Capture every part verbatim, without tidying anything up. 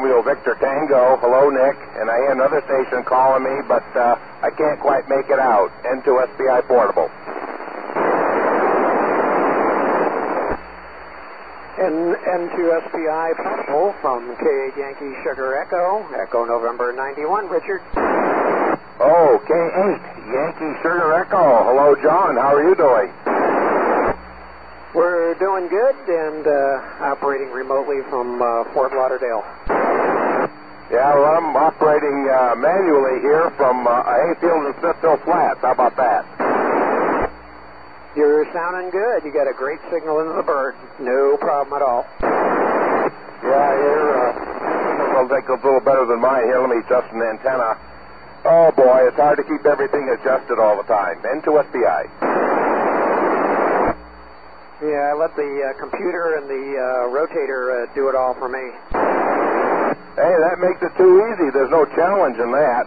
Romeo Victor Tango. Hello, Nick. And I hear another station calling me, but uh, I can't quite make it out. N two S P I Portable. And N two S P I Portable from K eight Yankee Sugar Echo. Echo November ninety-one, Richard. Oh, K eight Yankee Sugar Echo. Hello, John. How are you doing? We're doing good and uh, operating remotely from uh, Fort Lauderdale. Yeah, well, I'm operating uh, manually here from uh, Hayfield and Smithville Flats. How about that? You're sounding good. You got a great signal into the bird. No problem at all. Yeah, here, uh, I think it's a little better than mine. Here, let me adjust an antenna. Oh, boy, it's hard to keep everything adjusted all the time. N two S P I. Yeah, I let the uh, computer and the uh, rotator uh, do it all for me. Hey, that makes it too easy. There's no challenge in that.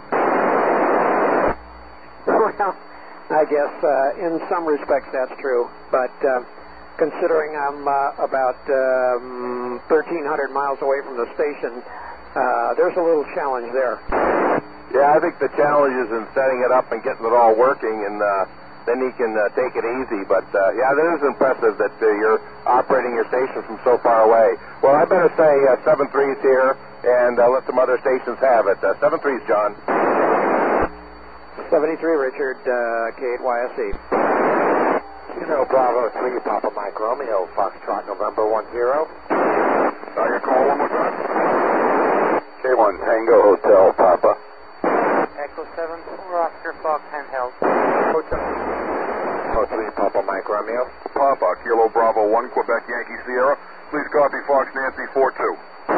Well, I guess uh, in some respects that's true. But uh, considering I'm uh, about um, thirteen hundred miles away from the station, uh, there's a little challenge there. Yeah, I think the challenge is in setting it up and getting it all working, and uh, then you can uh, take it easy. But, uh, yeah, that is impressive that uh, you're operating your station from so far away. Well, I better say uh, seven threes here and uh, let some other stations have it. Uh, seven threes, John. seventy-three, Richard, uh, K eight Y S E. Kilo Bravo three, Papa Mike Romeo, Foxtrot November one zero. Uh, your call one more time. K one Tango Hotel, Papa. Echo seven four, Oscar Fox handheld. Hotel. Oh three, Papa Mike Romeo. Papa, Kilo Bravo one, Quebec Yankee Sierra. Please copy Fox Nancy four two.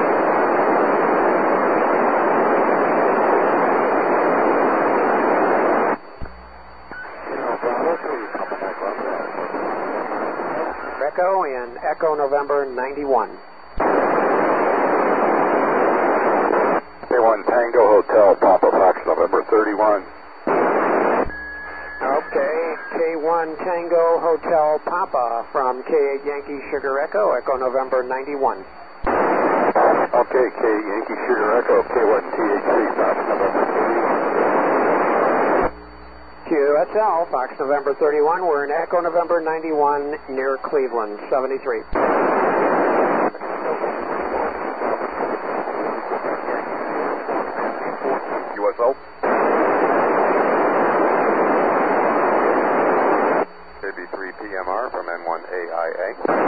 Kilo Bravo three, Papa Mike Romeo. Echo and Echo November ninety-one. K one Tango Hotel, Papa Fox November thirty-one. Okay, K one Tango Hotel Papa from K eight Yankee Sugar Echo, Echo November ninety-one. Okay, K Yankee Sugar Echo, K one T H C, Fox November thirty-one. Q S L, Fox November thirty-one, we're in Echo November ninety-one near Cleveland, seventy-three. U S O. K B three P M R from N one A I A.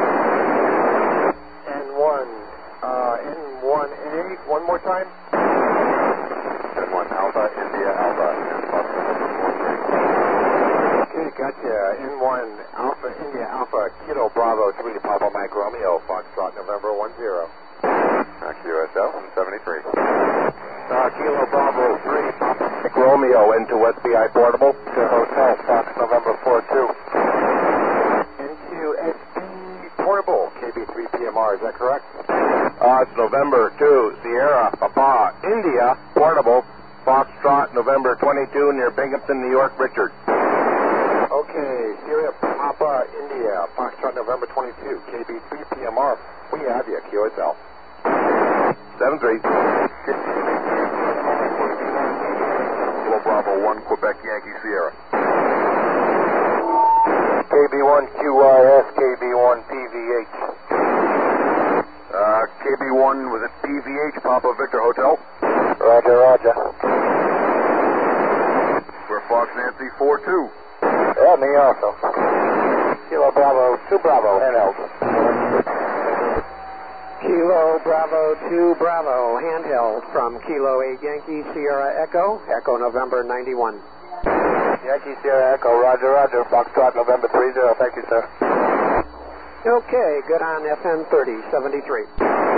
N one, uh, N one A, one more time. N one Alpha, India Alpha, and Fox. Okay, gotcha. N one Alpha, India Alpha, Kilo Bravo three, Papa Mike Romeo, Foxtrot November one zero. Uh, Q S L from seventy-three. Uh, Kilo Bravo three, Papa Mike Romeo, N two S P I Portable. To Hotel, Fox November four two. N two S P Portable, K B three P M R, is that correct? Uh, it's November two, Sierra, Papa, India, Portable, Foxtrot, November twenty-two, near Binghamton, New York, Richard. Okay, Sierra, Papa, India, Foxtrot, November twenty-two, K B three P M R. We have you, Q S L. seven three. Kilo Bravo one, Quebec Yankee Sierra. K B one Q Y S, K B one P V H. Uh, K B one, was it P V H, Papa Victor Hotel? Roger, roger. We're Fox Nancy four two. Yeah, me also. Kilo Bravo, two Bravo, handheld. Kilo Bravo two Bravo, handheld from Kilo eight Yankee Sierra Echo, Echo November ninety-one. Yankee Sierra Echo, roger, roger. Foxtrot November three zero, thank you, sir. Okay, good on F N thirty, seventy-three.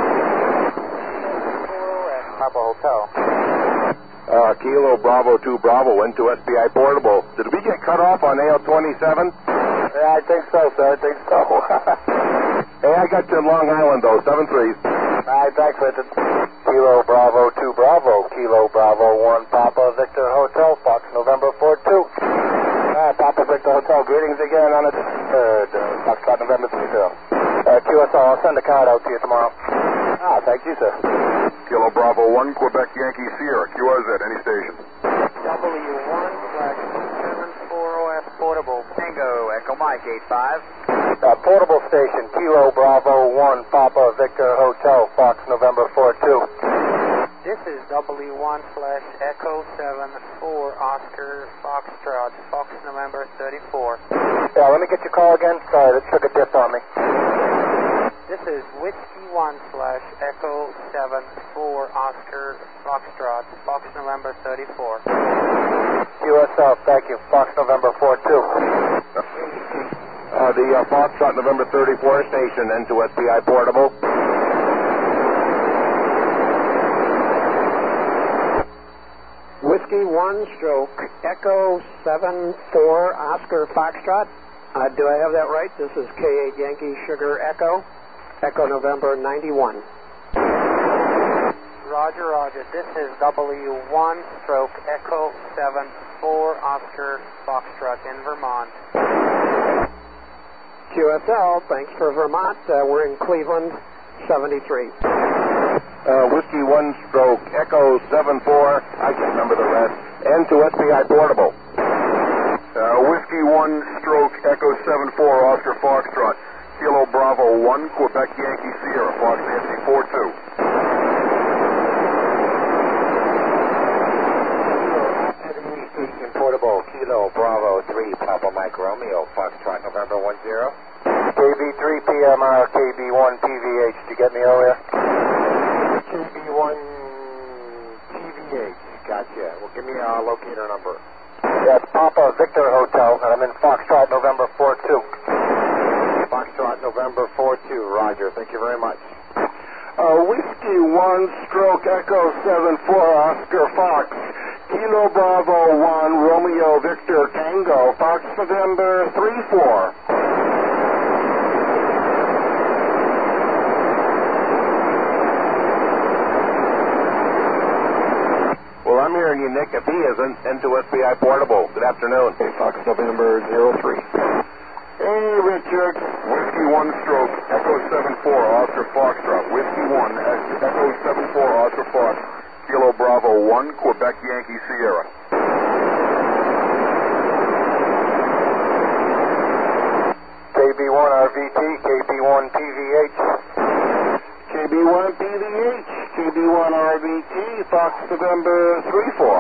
Papa Hotel. Uh, Kilo Bravo two Bravo, N two S P I Portable. Did we get cut off on A L twenty-seven? Yeah, I think so, sir, I think so. Hey, I got you in Long Island, though, seven threes. All right, thanks, Richard. Kilo Bravo two Bravo, Kilo Bravo one Papa Victor Hotel, Fox November four two. Uh, Papa Victor Hotel, greetings again on the third, uh, Foxtrot November three zero. Uh, Q S L, I'll send a card out to you tomorrow. Ah, thank you, sir. Kilo Bravo Bravo one, Quebec Yankee Sierra, Q R Z, any station. W one slash seven four O F portable. Tango, Echo Mike, eight five. Uh, portable station, Kilo Bravo one, Papa Victor Hotel, Fox November four two. This is W one slash Echo seven four Oscar Foxtrot, Fox November thirty-four. Yeah, let me get your call again. Sorry, that took a dip on me. This is Whiskey one slash Echo seven four Oscar Foxtrot, Fox November thirty-four. Q S L, thank you. Fox November four two. Uh, the uh, Foxtrot November thirty-four station, N two S P I portable. Whiskey one stroke Echo seven four Oscar Foxtrot. Uh, do I have that right? This is K eight Yankee Sugar Echo. Echo November ninety-one. Roger, roger. This is W one stroke Echo seven four Oscar Foxtrot in Vermont. Q S L, thanks for Vermont. Uh, we're in Cleveland, seventy-three. Uh, Whiskey one stroke Echo seven four, I can't remember the rest, N two S P I portable. Uh, Whiskey one, stroke Echo seven four, Oscar Foxtrot, Kilo Bravo one, Quebec Yankee Sierra, Fox Nancy four two. Station portable, Kilo Bravo three, Papa Mike Romeo, Foxtrot November one zero. K B three P M R, K B one P V H, did you get me earlier? K B one P V H, gotcha. Well, give me a locator number. That's Papa Victor Hotel, and I'm in Foxtrot November four two. Foxtrot November four two, roger. Thank you very much. Uh, Whiskey one stroke Echo seven four Oscar Fox, Kilo Bravo one Romeo Victor Tango, Fox November three four. Well, I'm hearing you, Nick. If he isn't, N two S P I portable. Good afternoon. Hey, Fox November zero three. Hey, Richard. Whiskey one, stroke Echo seven four, Oscar Foxtrot. Whiskey one, Echo seven four, Oscar Fox, Kilo Bravo one, Quebec Yankee Sierra. K B one R V T, K B one P V H. K B one P V H, K B one R V T, Fox November three four.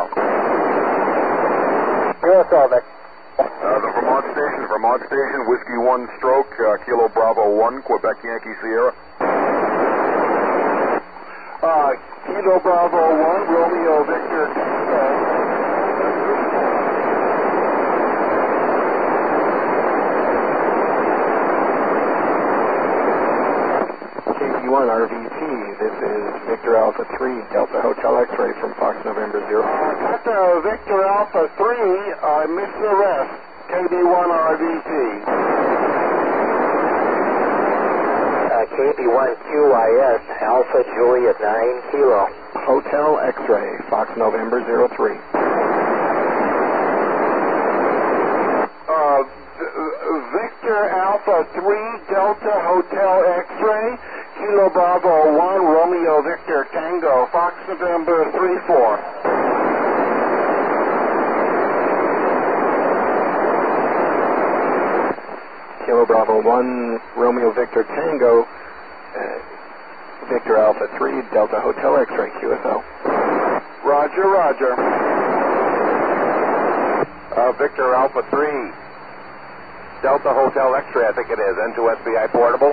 Q S L, Nick. Uh, the Vermont station, Vermont station, Whiskey one, stroke, uh, Kilo Bravo one, Quebec Yankee Sierra. Uh, Kilo Bravo one, Romeo Victor Tango. K B one R V T, this is Victor Alpha three, Delta Hotel X-ray from Fox November zero. Uh, Delta Victor Alpha three, I missed the rest, K B one R V T. Uh, K B one Q I S, Alpha Juliet nine Kilo. Hotel X-ray, Fox November zero three. Uh, Victor Alpha three, Delta Hotel X-ray, Kilo Bravo one, Romeo Victor Tango, Fox November three four. Kilo Bravo one, Romeo Victor Tango, uh, Victor Alpha three, Delta Hotel X-ray, Q S L. Roger, roger. Uh, Victor Alpha three, Delta Hotel X-ray, I think it is, N two S P I portable.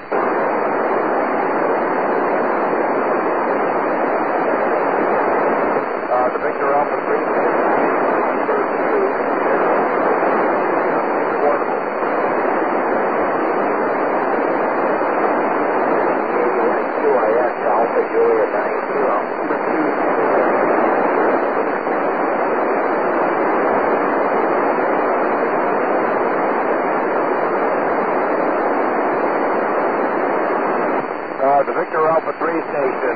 Uh, the Victor Alpha three, portable. Q I S, Alpha Juliet nine Kilo. Uh, the Victor Alpha three station,